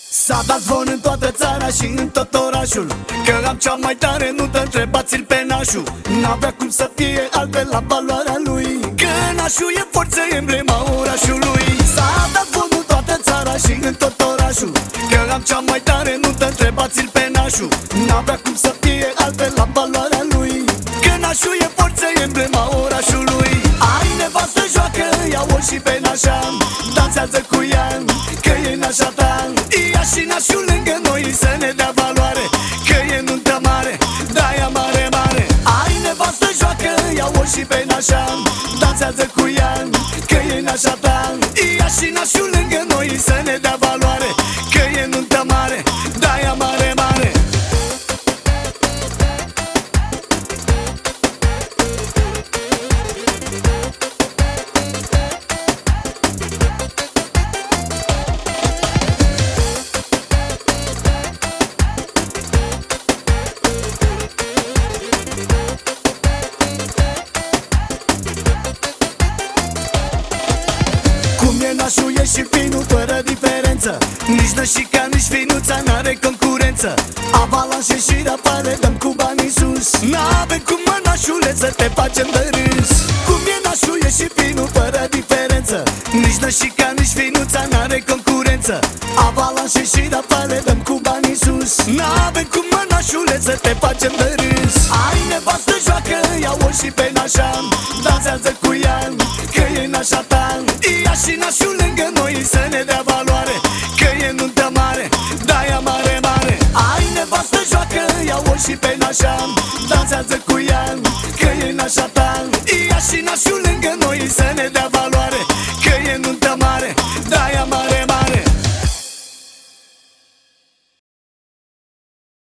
S-a dat zvon în toată țara și în tot orașul că am cea mai tare nută, întrebați-l pe nașul. N-avea cum să fie altfel la valoarea lui, că nașul e forță, emblema orașului. S-a dat zvon în toată țara și în tot orașul că am cea mai tare nută, întrebați-l pe nașul. N-avea cum să fie altfel la valoarea lui, că nașul e forță, emblema orașului. Ai nevastă, joacă, ia-o și pe nașa, dansează cu ea, că e nașa ta. Ia și nașul lângă noi să ne dea valoare, că e nuntă mare, da-ia mare, mare. Ai nevastă, joacă, ia-o și pe nașa, dansează cu ea, că e nașa ta. Ia și nașul lângă noi să ne dea valoare, că e nuntă mare, da-ia mare, mare. Nașul e și finul fără diferență, nici nășica, nici finuța n-are concurență. Avalanșe și rapare, dăm cu banii sus, n-avem cum, mă, nașule, să te facem de râs. Cum e nașul e și finul fără diferență, nici nășica, nici finuța n-are concurență. Avalanșe și rapare, dăm cu banii sus, n-avem cum, mă, nașule, să te facem de râs. Ai nevastă, joacă, ia-o și pe nașa, dansează cu ea, că e nașa ta. Ia și nașul lângă noi să ne dea valoare,